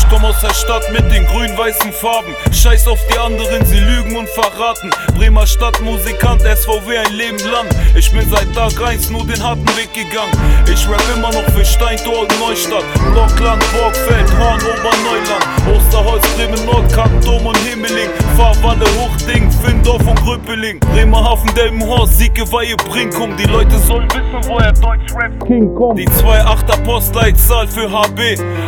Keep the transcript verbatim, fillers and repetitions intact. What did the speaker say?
Ich komm aus der Stadt mit den grün-weißen Farben. Scheiß auf die anderen, sie lügen und verraten. Bremer Stadtmusikant, S V W ein Leben lang. Ich bin seit Tag eins nur den harten Weg gegangen. Ich rap immer noch für Steintor und Neustadt, Blockland, Borgfeld, Horn, Oberneuland, Osterholz, Bremen Nord, Kampdom und Himmeling, Fahrwalle, Hochding, Findorf und Gröpeling, Bremerhaven, Delmenhorst, Sieke, Weihe, Brinkum. Die Leute sollen wissen, woher Deutschrap King kommt. Die zwei Achter Postleitzahl für H B.